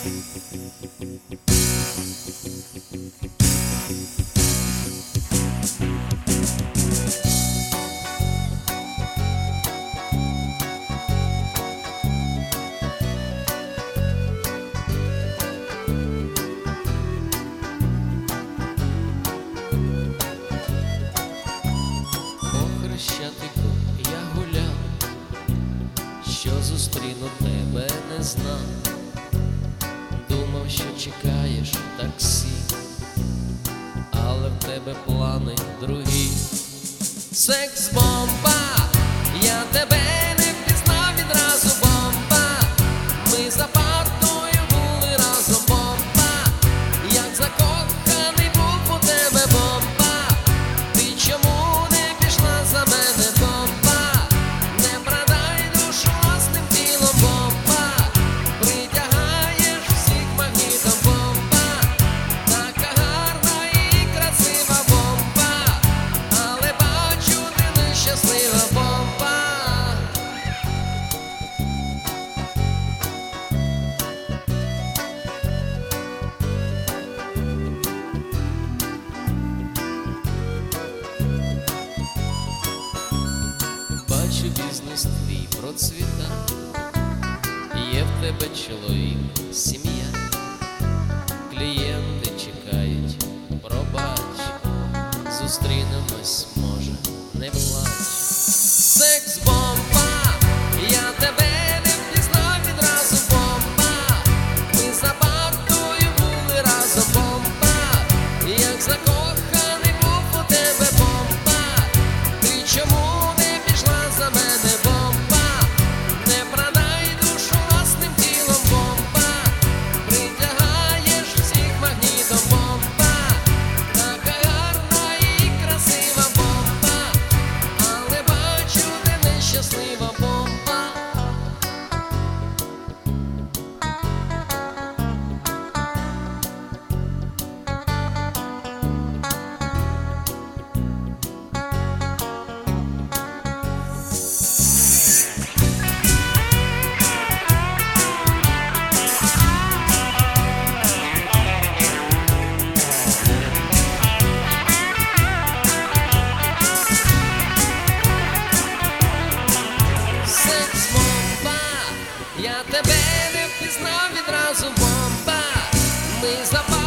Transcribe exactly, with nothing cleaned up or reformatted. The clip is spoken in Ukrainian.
Хрещатику я гуляв, що зустріну тебе не знав. Думав, що чекаєш таксі, але в тебе плани другі. Секс-бомба, я тебе не впізнав відразу, бомба. Ми за партою були разом, бомба. Як закоханий був у тебе, бомба. Ти чому за мене, бомба? Не продай душу власним тілом, бомба. Притягаєш всіх магнітом, бомба. Така гарна і красива, бомба. Але бачу, ти нещаслива, бомба. Бачу, бізнес твій процвіта, є в тебе чоловік, сім'я, клієнти чекають, пробач, зустрінемось, може, не плач. Секс-бомба, я тебе не впізнав відразу, бомба. Ми за партою були разом, бомба. Як закоханий був у тебе, бомба. Ти чому за мене, бомба? Не продай душу власним тілом, бомба. Притягаєш всіх магнітом, бомба. Така гарна і красива, бомба. Але бачу, ти нещаслива, бомба. Я тебе не впізнав відразу, бомба. Ми за